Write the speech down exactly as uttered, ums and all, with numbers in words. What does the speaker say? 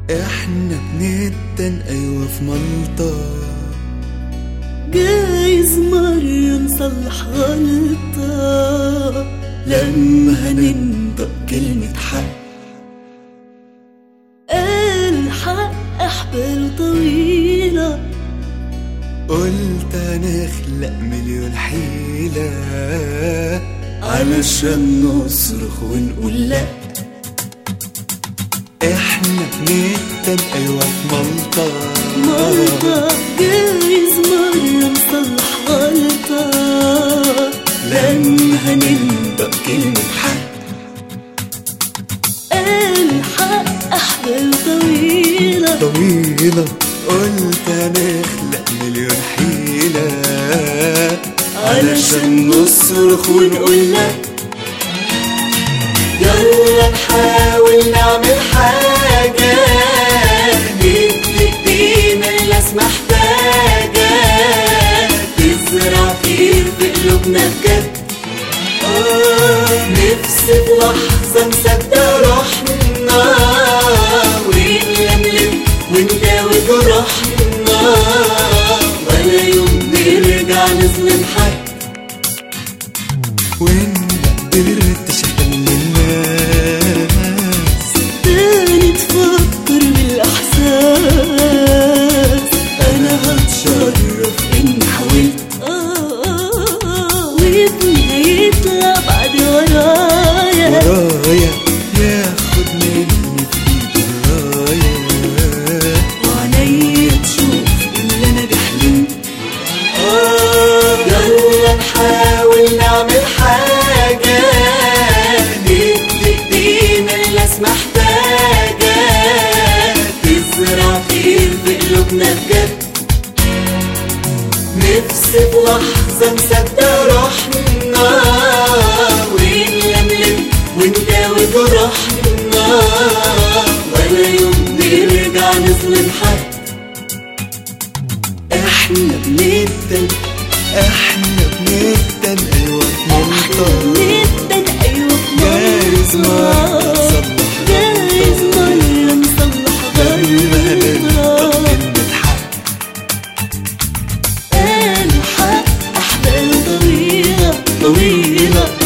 احنا بنتن ايوه في ملطة، جايز مرة نصلح غلطة لما هننطق كلمة حق. الحق أحباله طويلة، قلت هنخلق مليون حيلة علشان نصرخ ونقول لأ. احنا بنتن ايوه في ملطة، مرة جايز مرة نصلح غلطة لما هننطق كلمة حق. الحق أحباله طويلة طويلة، قلت هنخلق مليون حيلة علشان نصرخ ونقول لأ. يلا نحاول نعمل حاجة ندي ايدينا الناس محتاجة تزرع خير في قلوبنا بجد. نفسي في لحظة نصدق روحنا ونلملم ونداوي جراحنا، ولا يوم نرجع نظلم حد ونقدر تشتغل للناس تاني تفكر بالإحساس. أنا هتشرف إني حاولت وابني هيطلع بعد ورايا ورايا ياخد مني في ايده الراية، وعينيا تشوف اللي أنا بحلمت. يلا نحاول نعمل حاجة ندي ايدينا الناس محتاجة تزرع خير في قلوبنا بجد. نفسي في لحظة نصدق روحنا ونلملم ونداوي جراحنا، ولا يوم نرجع نظلم حد. احنا بنتن احنا بنتن ايوه في ملطة، نتن أيوة في جايز مرة ملطة، نصلح جايز غلطة مرة نصلح لما هننطق غلطة. كلمة حق. الحق أحباله طويلة طويلة،